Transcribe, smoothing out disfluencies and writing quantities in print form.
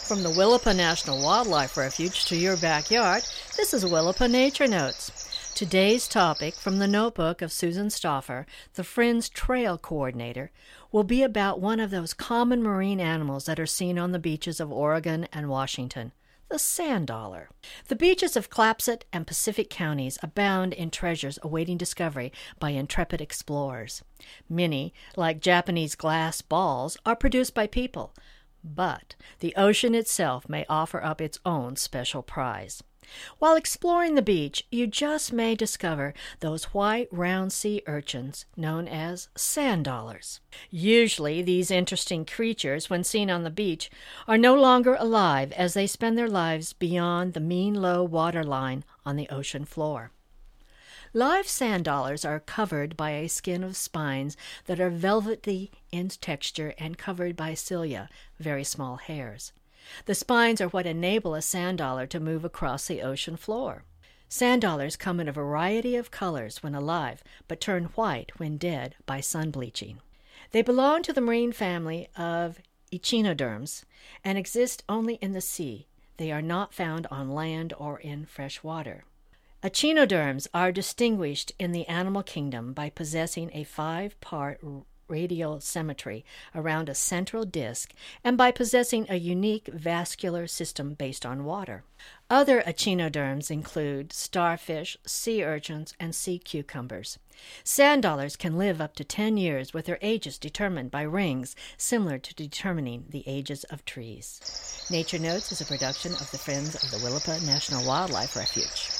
From the Willapa National Wildlife Refuge to your backyard, this is Willapa Nature Notes. Today's topic from the notebook of Susan Stauffer, the Friends Trail Coordinator, will be about one of those common marine animals that are seen on the beaches of Oregon and Washington, the sand dollar. The beaches of Clatsop and Pacific counties abound in treasures awaiting discovery by intrepid explorers. Many, like Japanese glass balls, are produced by people, but the ocean itself may offer up its own special prize. While exploring the beach, you just may discover those white round sea urchins known as sand dollars. Usually, these interesting creatures, when seen on the beach, are no longer alive as they spend their lives beyond the mean low water line on the ocean floor. Live sand dollars are covered by a skin of spines that are velvety in texture and covered by cilia, very small hairs. The spines are what enable a sand dollar to move across the ocean floor. Sand dollars come in a variety of colors when alive, but turn white when dead by sun bleaching. They belong to the marine family of echinoderms and exist only in the sea. They are not found on land or in fresh water. Echinoderms are distinguished in the animal kingdom by possessing a 5-part radial symmetry around a central disc and by possessing a unique vascular system based on water. Other echinoderms include starfish, sea urchins, and sea cucumbers. Sand dollars can live up to 10 years with their ages determined by rings similar to determining the ages of trees. Nature Notes is a production of the Friends of the Willapa National Wildlife Refuge.